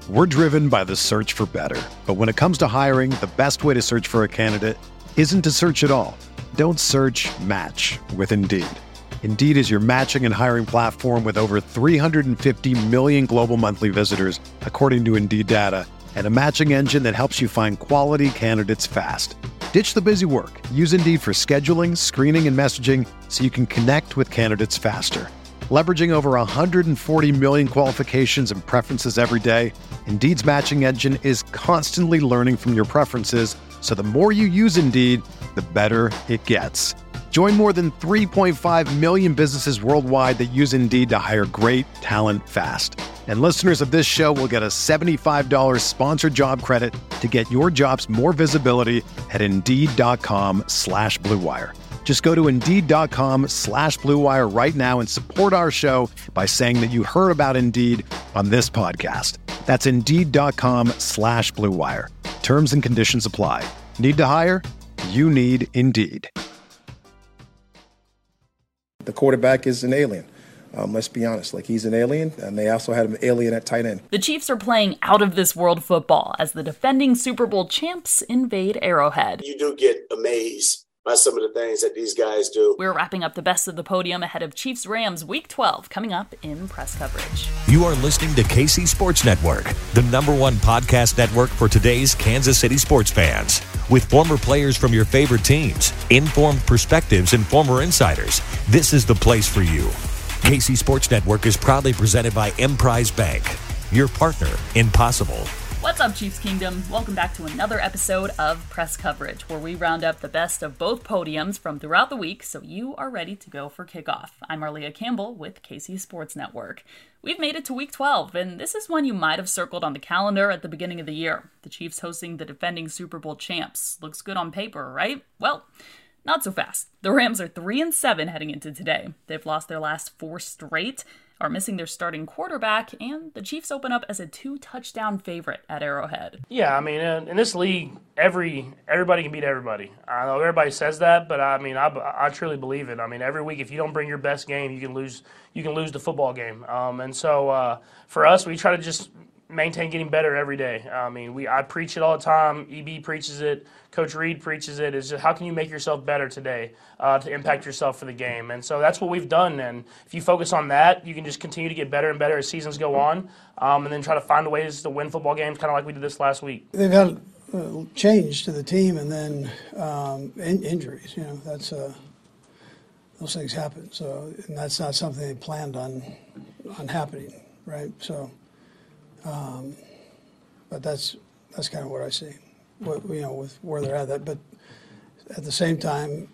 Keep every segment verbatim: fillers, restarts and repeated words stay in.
We're driven by the search for better. But when it comes to hiring, the best way to search for a candidate isn't to search at all. Don't search, match with Indeed. Indeed is your matching and hiring platform with over three hundred fifty million global monthly visitors, according to Indeed data, and a matching engine that helps you find quality candidates fast. Ditch the busy work. Use Indeed for scheduling, screening, and messaging so you can connect with candidates faster. Leveraging over one hundred forty million qualifications and preferences every day, Indeed's matching engine is constantly learning from your preferences, so the more you use Indeed, the better it gets. Join more than three point five million businesses worldwide that use Indeed to hire great talent fast. And listeners of this show will get a seventy-five dollars sponsored job credit to get your jobs more visibility at Indeed.com slash Blue Wire. Just go to Indeed.com slash Blue Wire right now and support our show by saying that you heard about Indeed on this podcast. That's Indeed.com slash Blue Wire. Terms and conditions apply. Need to hire? You need Indeed. The quarterback is an alien. Um, let's be honest, like he's an alien, and they also had an alien at tight end. The Chiefs are playing out-of-this-world football as the defending Super Bowl champs invade Arrowhead. You do get amazed by some of the things that these guys do. We're wrapping up the best of the podium ahead of Chiefs-Rams Week twelve coming up in press coverage. You are listening to K C Sports Network, the number one podcast network for today's Kansas City sports fans. With former players from your favorite teams, informed perspectives, and former insiders, this is the place for you. K C Sports Network is proudly presented by Emprise Bank, your partner in possible. What's up, Chiefs Kingdom? Welcome back to another episode of Press Coverage, where we round up the best of both podiums from throughout the week so you are ready to go for kickoff. I'm Marlia Campbell with K C Sports Network. We've made it to Week twelve, and this is one you might have circled on the calendar at the beginning of the year. The Chiefs hosting the defending Super Bowl champs. Looks good on paper, right? Well, not so fast. The Rams are three and seven heading into today. They've lost their last four straight, are missing their starting quarterback, and the Chiefs open up as a two-touchdown favorite at Arrowhead. Yeah, I mean, in this league, every everybody can beat everybody. I know everybody says that, but I mean, I, I truly believe it. I mean, every week, if you don't bring your best game, you can lose. You can lose the football game. Um, and so, uh, for us, we try to just maintain getting better every day. I mean, we I preach it all the time. E B preaches it. Coach Reed preaches it. Is just how can you make yourself better today uh, to impact yourself for the game? And so that's what we've done. And if you focus on that, you can just continue to get better and better as seasons go on, um, and then try to find ways to win football games, kind of like we did this last week. They've had uh, change to the team, and then um, in- injuries. You know, that's uh, those things happen. So, and that's not something they planned on on happening, right? So. Um, but that's that's kind of what I see, what, you know, with where they're at. That, but at the same time,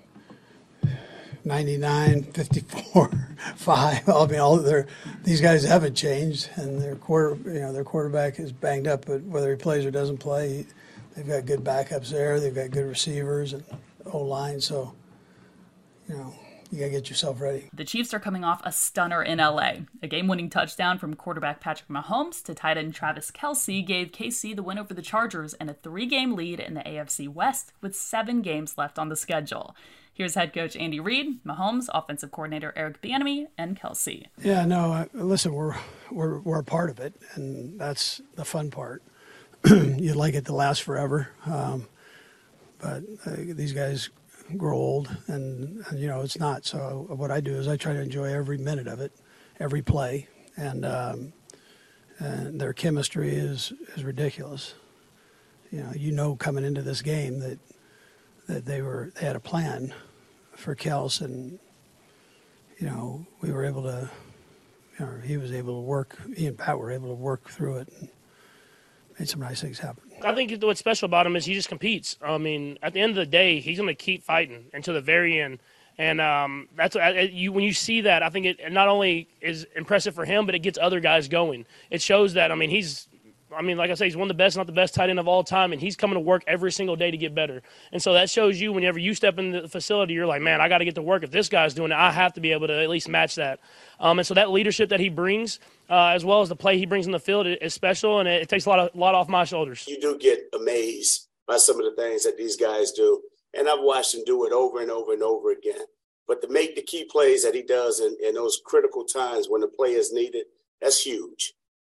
ninety-nine, fifty-four, five. I mean, all their these guys haven't changed, and their quarter, you know, their quarterback is banged up. But whether he plays or doesn't play, they've got good backups there. They've got good receivers and O line. So, you know. You got to get yourself ready. The Chiefs are coming off a stunner in L A. A game-winning touchdown from quarterback Patrick Mahomes to tight end Travis Kelce gave K C the win over the Chargers and a three-game lead in the A F C West with seven games left on the schedule. Here's head coach Andy Reid, Mahomes, offensive coordinator Eric Bieniemy, and Kelce. Yeah, no, listen, we're we're we're a part of it, and that's the fun part. You'd like it to last forever, um, but uh, these guys grow old, and, and you know it's not. So what I do is I try to enjoy every minute of it, every play, and um, and their chemistry is is ridiculous. You know, you know coming into this game that that they were they had a plan for Kels, and you know we were able to, you know, he was able to work. He and Pat were able to work through it and made some nice things happen. I think what's special about him is he just competes. I mean, at the end of the day, he's going to keep fighting until the very end. And um, that's you. When you see that, I think it not only is impressive for him, but it gets other guys going. It shows that, I mean, he's I mean, like I say, he's one of the best, not the best tight end of all time, and he's coming to work every single day to get better. And so that shows you whenever you step in the facility, you're like, man, I got to get to work. If this guy's doing it, I have to be able to at least match that. Um, and so that leadership that he brings, uh, as well as the play he brings in the field, is special, and it, it takes a lot, of, lot off my shoulders. You do get amazed by some of the things that these guys do, and I've watched him do it over and over and over again. But to make the key plays that he does in, in those critical times when the play is needed, that's huge.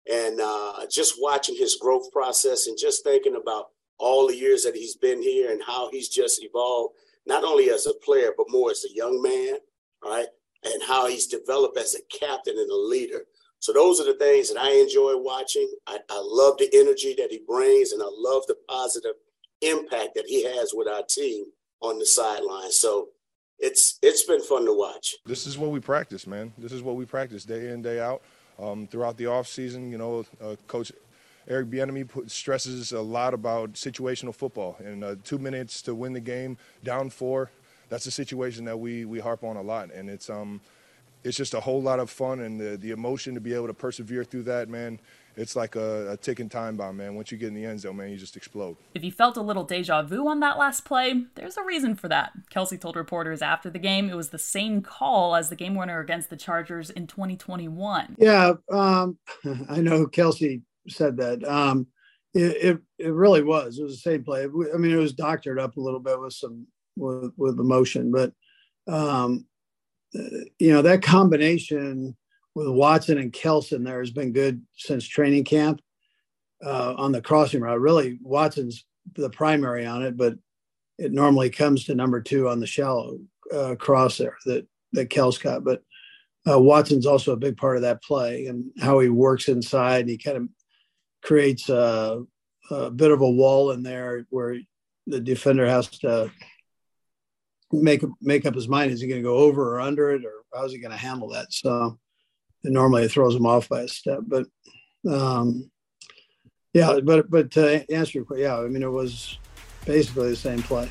And uh, just watching his growth process and just thinking about all the years that he's been here and how he's just evolved, not only as a player, but more as a young man, all right, and how he's developed as a captain and a leader. So those are the things that I enjoy watching. I, I love the energy that he brings, and I love the positive impact that he has with our team on the sideline. So it's it's been fun to watch. This is what we practice, man. This is what we practice day in, day out. Um, throughout the offseason, you know, uh, Coach Eric Bieniemy put, stresses a lot about situational football. And uh, two minutes to win the game, down four, that's a situation that we we harp on a lot. And it's um it's just a whole lot of fun, and the, the emotion to be able to persevere through that, man. It's like a, a ticking time bomb, man. Once you get in the end zone, man, you just explode. If you felt a little deja vu on that last play, there's a reason for that. Kelce told reporters after the game it was the same call as the game winner against the Chargers in twenty twenty-one. Yeah, um, I know Kelce said that. Um, it, it it really was. It was the same play. I mean, it was doctored up a little bit with some with, with emotion, but um, you know, that combination with Watson and Kelson there has been good since training camp uh, on the crossing route. Really, Watson's the primary on it, but it normally comes to number two on the shallow uh, cross there that, that Kels got. But uh, Watson's also a big part of that play and how he works inside. And he kind of creates a, a bit of a wall in there where the defender has to make, make up his mind. Is he going to go over or under it, or how's he going to handle that? So, and normally it throws him off by a step, but um, yeah, but, but to answer your question, yeah, I mean, it was basically the same play.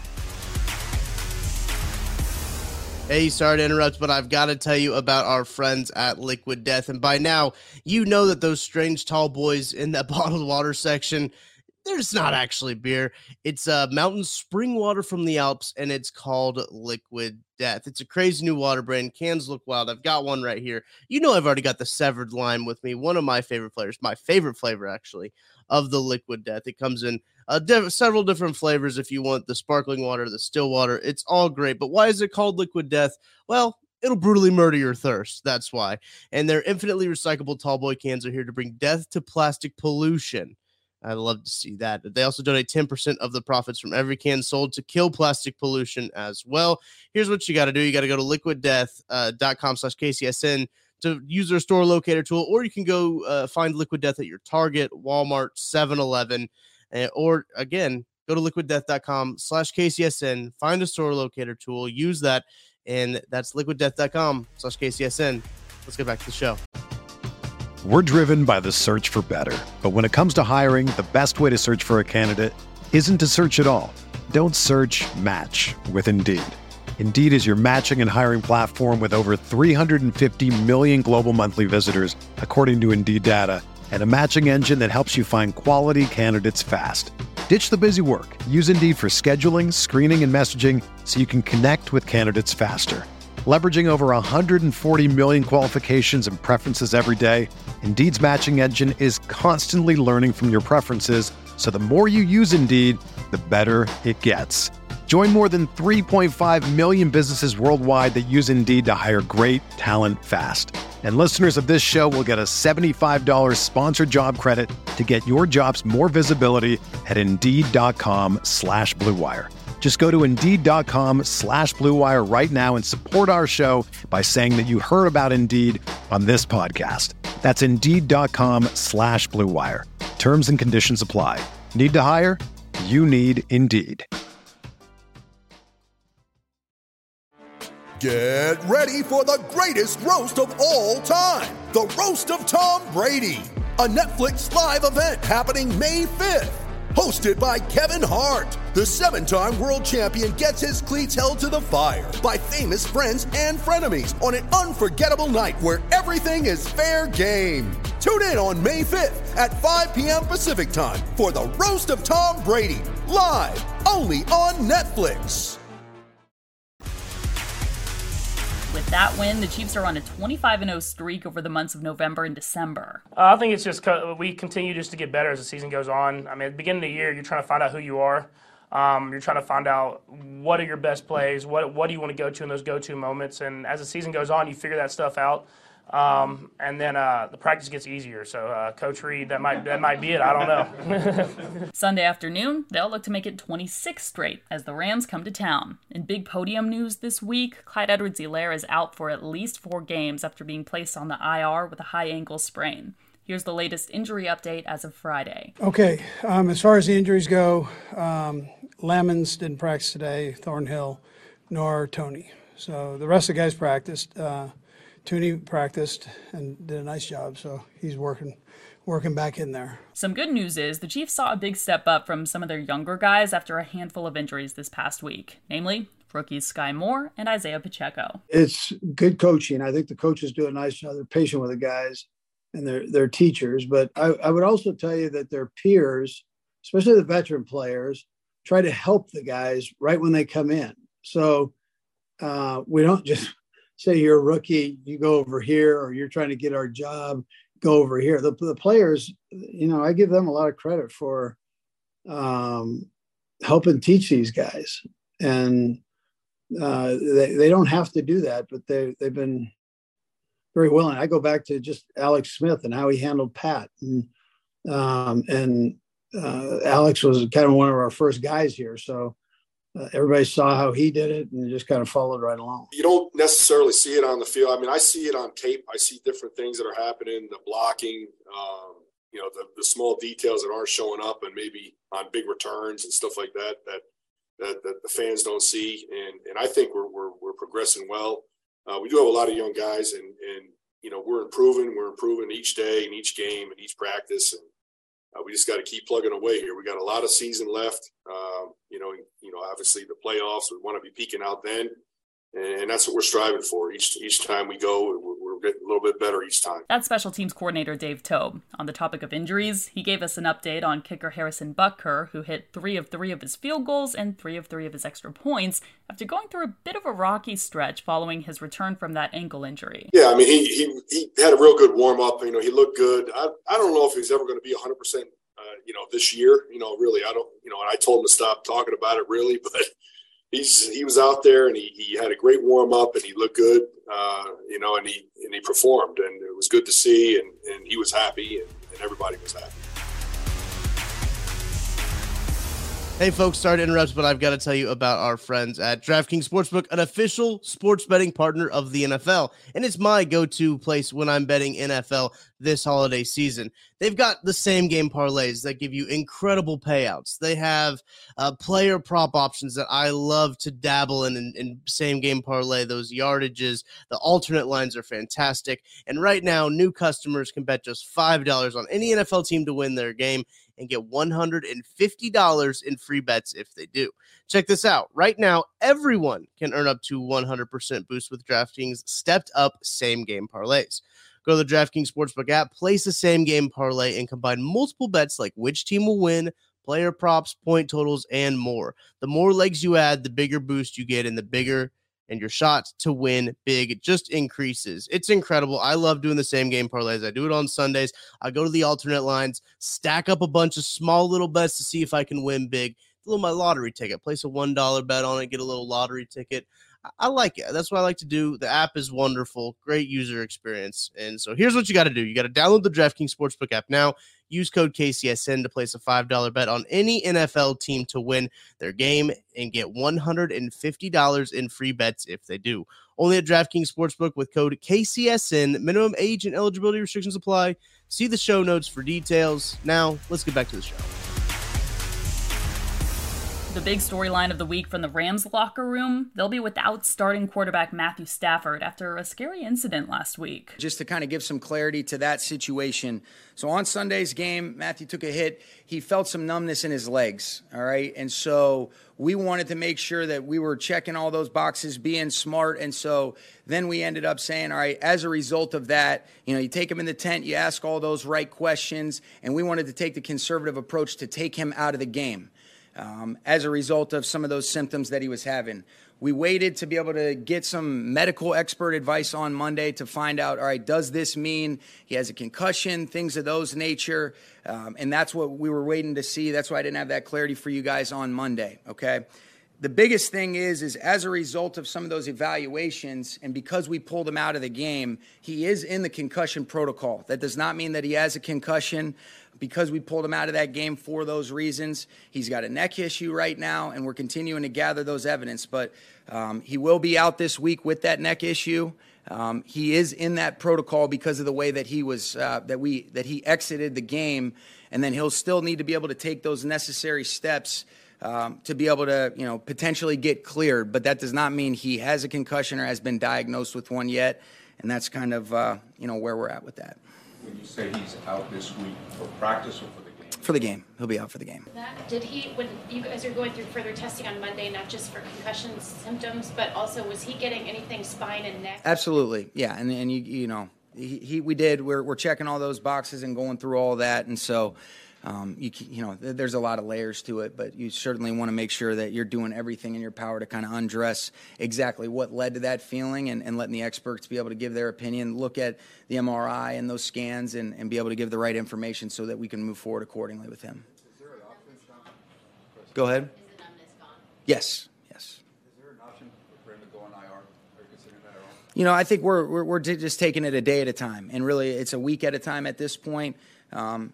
Hey, sorry to interrupt, but I've got to tell you about our friends at Liquid Death. And by now, you know that those strange tall boys in that bottled water section, there's not actually beer. It's uh, mountain spring water from the Alps, and it's called Liquid Death. It's a crazy new water brand. Cans look wild. I've got one right here. You know I've already got the Severed Lime with me, one of my favorite flavors, my favorite flavor, actually, of the Liquid Death. It comes in uh, diff- several different flavors if you want the sparkling water, the still water. It's all great. But why is it called Liquid Death? Well, it'll brutally murder your thirst. That's why. And their infinitely recyclable tallboy cans are here to bring death to plastic pollution. I'd love to see that. They also donate ten percent of the profits from every can sold to kill plastic pollution as well. Here's what you got to do. You got to go to liquid death dot com slash K C S N to use their store locator tool, or you can go uh, find Liquid Death at your Target, Walmart, seven eleven, uh, or again, go to liquid death dot com slash K C S N, find a store locator tool, use that, and that's liquid death dot com slash K C S N. Let's get back to the show. We're driven by the search for better. But when it comes to hiring, the best way to search for a candidate isn't to search at all. Don't search, match with Indeed. Indeed is your matching and hiring platform with over three hundred fifty million global monthly visitors, according to Indeed data, and a matching engine that helps you find quality candidates fast. Ditch the busy work. Use Indeed for scheduling, screening, and messaging so you can connect with candidates faster. Leveraging over one hundred forty million qualifications and preferences every day, Indeed's matching engine is constantly learning from your preferences, so the more you use Indeed, the better it gets. Join more than three point five million businesses worldwide that use Indeed to hire great talent fast. And listeners of this show will get a seventy-five dollars sponsored job credit to get your jobs more visibility at Indeed.com slash Blue Wire. Just go to Indeed.com slash Blue Wire right now and support our show by saying that you heard about Indeed on this podcast. That's Indeed.com slash Blue Wire. Terms and conditions apply. Need to hire? You need Indeed. Get ready for the greatest roast of all time. The Roast of Tom Brady. A Netflix live event happening May fifth. Hosted by Kevin Hart, the seven-time world champion gets his cleats held to the fire by famous friends and frenemies on an unforgettable night where everything is fair game. Tune in on May fifth at five p.m. Pacific time for the Roast of Tom Brady, live only on Netflix. With that win, the Chiefs are on a twenty-five and oh streak over the months of November and December. Uh, I think it's just co- we continue just to get better as the season goes on. I mean, at the beginning of the year, you're trying to find out who you are. Um, you're trying to find out what are your best plays, what what do you want to go to in those go-to moments. And as the season goes on, you figure that stuff out. Um, and then uh, the practice gets easier. So uh, Coach Reed, that might that might be it. I don't know. Sunday afternoon, they'll look to make it twenty-six straight as the Rams come to town. In big podium news this week, Clyde Edwards-Helaire is out for at least four games after being placed on the I R with a high ankle sprain. Here's the latest injury update as of Friday. Okay, um, as far as the injuries go, um, Lamons didn't practice today, Thornhill, nor Tony. So the rest of the guys practiced. Uh, Tooney practiced and did a nice job, so he's working working back in there. Some good news is the Chiefs saw a big step up from some of their younger guys after a handful of injuries this past week, namely rookies Sky Moore and Isaiah Pacheco. It's good coaching. I think the coaches do a nice job. They're patient with the guys and they're, they're teachers. But I, I would also tell you that their peers, especially the veteran players, try to help the guys right when they come in. So uh, we don't just say you're a rookie, you go over here, or you're trying to get our job, go over here. The, the players, you know, I give them a lot of credit for um, helping teach these guys. And uh, they, they don't have to do that, but they, they've been very willing. I go back to just Alex Smith and how he handled Pat. And, um, and uh, Alex was kind of one of our first guys here. So Uh, everybody saw how he did it and just kind of followed right along. You don't necessarily see it on the field. I mean, I see it on tape. I see different things that are happening, the blocking, um, you know, the, the small details that aren't showing up and maybe on big returns and stuff like that, that, that, that the fans don't see. And, and I think we're, we're, we're progressing well. Uh, we do have a lot of young guys and, and, you know, we're improving, we're improving each day and each game and each practice. And, Uh, we just got to keep plugging away here. We got a lot of season left. Um, you know, you know, obviously the playoffs, we want to be peaking out then, and that's what we're striving for. Each each time we go, we're, we're getting a little bit better each time. That's Special Teams Coordinator Dave Tobe. On the topic of injuries, he gave us an update on kicker Harrison Butker, who hit three of three of his field goals and three of three of his extra points after going through a bit of a rocky stretch following his return from that ankle injury. Yeah, I mean, he he he had a real good warm up. You know, he looked good. I I don't know if he's ever going to be one hundred percent. Uh, you know, this year, you know, really, I don't, you know, and I told him to stop talking about it really, but he's, he was out there and he, he had a great warm up and he looked good, uh, you know, and he, and he performed and it was good to see. And, and he was happy and, and everybody was happy. Hey folks, sorry to interrupt, but I've got to tell you about our friends at DraftKings Sportsbook, an official sports betting partner of the N F L. And it's my go-to place when I'm betting N F L this holiday season. They've got the same game parlays that give you incredible payouts. They have uh, player prop options that I love to dabble in, in, in same game parlay, those yardages. The alternate lines are fantastic. And right now, new customers can bet just five dollars on any N F L team to win their game and get one hundred fifty dollars in free bets if they do. Check this out. Right now, everyone can earn up to one hundred percent boost with DraftKings stepped up same game parlays. Go to the DraftKings Sportsbook app, place a same game parlay, and combine multiple bets like which team will win, player props, point totals, and more. The more legs you add, the bigger boost you get, and the bigger and your shot to win big just increases. It's incredible. I love doing the same game parlays. I do it on Sundays. I go to the alternate lines, stack up a bunch of small little bets to see if I can win big. A little my lottery ticket. Place a one dollar bet on it, get a little lottery ticket. I, I like it. That's what I like to do. The app is wonderful. Great user experience. And so here's what you got to do. You got to download the DraftKings Sportsbook app now. Use code K C S N to place a five dollar bet on any N F L team to win their game and get one hundred fifty dollars in free bets if they do. Only at DraftKings Sportsbook with code K C S N. Minimum age and eligibility restrictions apply. See the show notes for details. Now, let's get back to the show. The big storyline of the week from the Rams locker room, they'll be without starting quarterback Matthew Stafford after a scary incident last week. Just to kind of give some clarity to that situation. So on Sunday's game, Matthew took a hit. He felt some numbness in his legs, all right? And so we wanted to make sure that we were checking all those boxes, being smart. And so then we ended up saying, all right, as a result of that, you know, you take him in the tent, you ask all those right questions, and we wanted to take the conservative approach to take him out of the game. Um, as a result of some of those symptoms that he was having. We waited to be able to get some medical expert advice on Monday to find out, all right, does this mean he has a concussion, things of those nature? Um, and that's what we were waiting to see. That's why I didn't have that clarity for you guys on Monday, okay? the biggest thing is, is as a result of some of those evaluations, and because we pulled him out of the game, he is in the concussion protocol. That does not mean that he has a concussion. Because we pulled him out of that game for those reasons, he's got a neck issue right now, and we're continuing to gather those evidence. But um, he will be out this week with that neck issue. Um, he is in that protocol because of the way that he was uh, that we that he exited the game, and then he'll still need to be able to take those necessary steps um, to be able to, you know, potentially get cleared. But that does not mean he has a concussion or has been diagnosed with one yet, and that's kind of uh, you know where we're at with that. When you say he's out this week for practice or for the game? For the game. He'll be out for the game. That, did he, when you guys are going through further testing on Monday, not just for concussion symptoms, but also was he getting anything spine and neck? Absolutely. Yeah. And, and you, you know, he, he we did. We're, we're checking all those boxes and going through all that. And so, um, you, you know, there's a lot of layers to it, but you certainly want to make sure that you're doing everything in your power to kind of undress exactly what led to that feeling and, and letting the experts be able to give their opinion, look at the M R I and those scans and, and be able to give the right information so that we can move forward accordingly with him. Is there an option, Sean? Go ahead. Is the numbness gone? Yes. Yes. Is there an option for him to go on I R? Are you considering that at all? You know, I think we're, we're, we're just taking it a day at a time, and really it's a week at a time at this point. Um,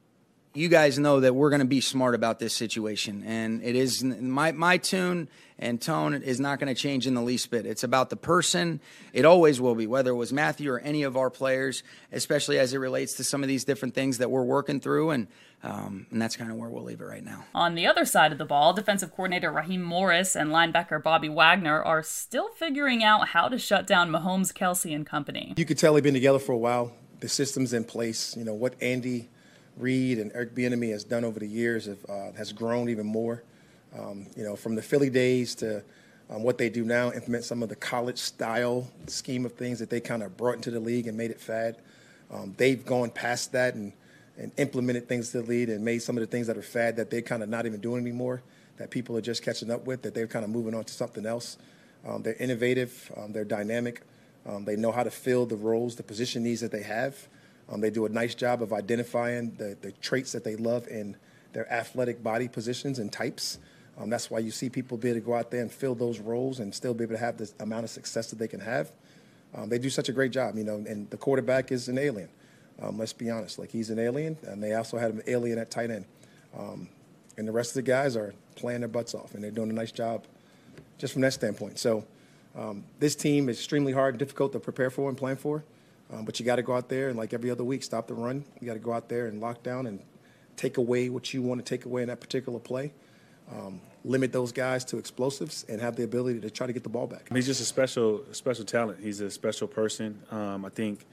You guys know that we're going to be smart about this situation, and it is my my tune and tone is not going to change in the least bit. It's about the person. It always will be, whether it was Matthew or any of our players, especially as it relates to some of these different things that we're working through, and um, and that's kind of where we'll leave it right now. On the other side of the ball, defensive coordinator Raheem Morris and linebacker Bobby Wagner are still figuring out how to shut down Mahomes, Kelsey, and company. You could tell they've been together for a while. The system's in place. You know what Andy Reid and Eric Bieniemy has done over the years have, uh, has grown even more. Um, you know, from the Philly days to um, what they do now, implement some of the college-style scheme of things that they kind of brought into the league and made it fad. Um, they've gone past that and, and implemented things to the league and made some of the things that are fad that they're kind of not even doing anymore, that people are just catching up with, that they're kind of moving on to something else. Um, they're innovative. Um, they're dynamic. Um, they know how to fill the roles, the position needs that they have. Um, they do a nice job of identifying the, the traits that they love in their athletic body positions and types. Um, that's why you see people be able to go out there and fill those roles and still be able to have the amount of success that they can have. Um, they do such a great job, you know, and the quarterback is an alien. Um, let's be honest. Like, he's an alien, and they also had an alien at tight end. Um, and the rest of the guys are playing their butts off, and they're doing a nice job just from that standpoint. So um, this team is extremely hard and difficult to prepare for and plan for. Um, but you got to go out there and, like every other week, stop the run. You got to go out there and lock down and take away what you want to take away in that particular play. Um, limit those guys to explosives and have the ability to try to get the ball back. He's just a special, special talent. He's a special person. Um, I think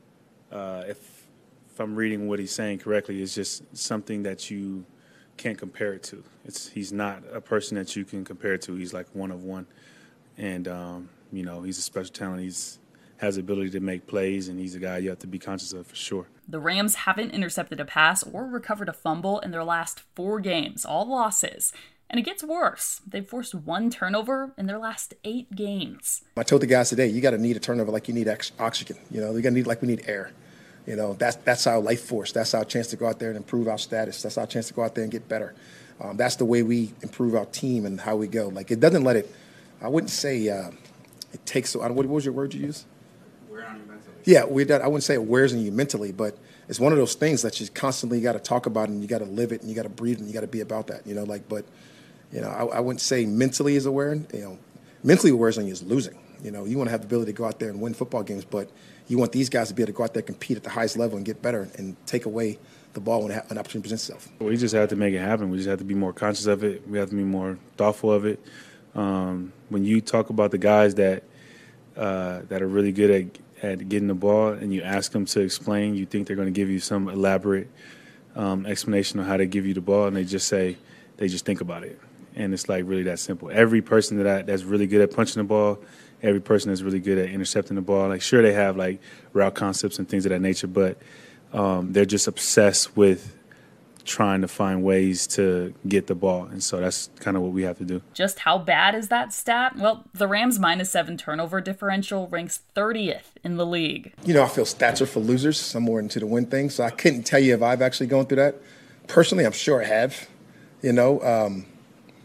uh, if if I'm reading what he's saying correctly, it's just something that you can't compare it to. It's he's not a person that you can compare it to. He's like one of one, and um, you know, he's a special talent. He's has the ability to make plays, and he's a guy you have to be conscious of for sure. The Rams haven't intercepted a pass or recovered a fumble in their last four games, all losses. And it gets worse. They've forced one turnover in their last eight games. I told the guys today, you got to need a turnover like you need oxygen. You know, you're going to need like we need air. You know, that's that's our life force. That's our chance to go out there and improve our status. That's our chance to go out there and get better. Um, that's the way we improve our team and how we go. Like, it doesn't let it, I wouldn't say uh, it takes, so, what was your word you use? Wear on you mentally. Yeah, we I wouldn't say it wears on you mentally, but it's one of those things that you constantly got to talk about, and you got to live it, and you got to breathe it, and you got to be about that. You know, like, but, you know, I, I wouldn't say mentally is aware. You know, mentally what wears on you is losing. You know, you want to have the ability to go out there and win football games, but you want these guys to be able to go out there, compete at the highest level, and get better, and take away the ball when an opportunity presents itself. We just have to make it happen. We just have to be more conscious of it. We have to be more thoughtful of it. Um, when you talk about the guys that uh, that are really good at at getting the ball, and you ask them to explain, you think they're going to give you some elaborate um, explanation on how to give you the ball, and they just say, they just think about it. And it's like really that simple. Every person that I, that's really good at punching the ball, every person that's really good at intercepting the ball, like sure they have like route concepts and things of that nature, but um, they're just obsessed with trying to find ways to get the ball. And so that's kind of what we have to do. Just how bad is that stat? Well, the Rams' minus seven turnover differential ranks thirtieth in the league. You know, I feel stats are for losers. I'm more into the win thing, so I couldn't tell you if I've actually gone through that. Personally, I'm sure I have. You know, um,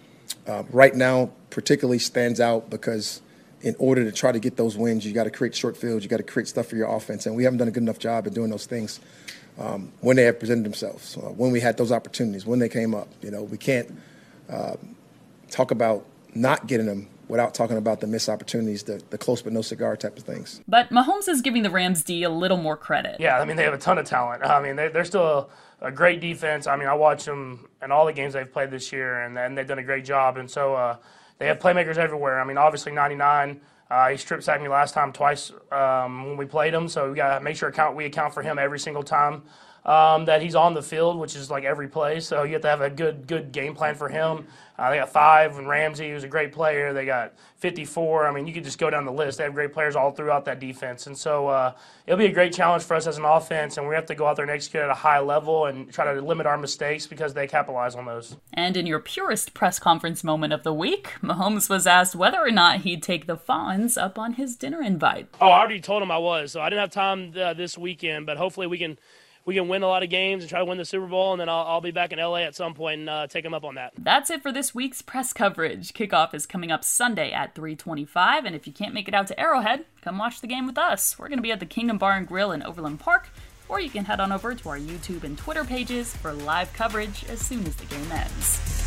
uh, right now particularly stands out because in order to try to get those wins, you got to create short fields, you got to create stuff for your offense, and we haven't done a good enough job of doing those things um, when they have presented themselves, uh, when we had those opportunities, when they came up. You know, we can't uh, talk about not getting them without talking about the missed opportunities, the, the close but no cigar type of things. But Mahomes is giving the Rams D a little more credit. Yeah, I mean, they have a ton of talent. I mean, they, they're still a, a great defense. I mean, I watch them in all the games they've played this year, and, and they've done a great job. And so uh, they have playmakers everywhere. I mean, obviously ninety-nine, uh, he strip sacked me last time twice um, when we played him, so we got to make sure account we account for him every single time um, that he's on the field, which is like every play. So you have to have a good good game plan for him. Uh, they got five, and Ramsey, who's a great player. They got fifty-four. I mean, you could just go down the list. They have great players all throughout that defense. And so uh, it'll be a great challenge for us as an offense, and we have to go out there and execute at a high level and try to limit our mistakes because they capitalize on those. And in your purest press conference moment of the week, Mahomes was asked whether or not he'd take the Fonz up on his dinner invite. Oh, I already told him I was, so I didn't have time uh, this weekend, but hopefully we can – we can win a lot of games and try to win the Super Bowl, and then I'll, I'll be back in L A at some point and uh, take them up on that. That's it for this week's press coverage. Kickoff is coming up Sunday at three twenty-five, and if you can't make it out to Arrowhead, come watch the game with us. We're going to be at the Kingdom Bar and Grill in Overland Park, or you can head on over to our YouTube and Twitter pages for live coverage as soon as the game ends.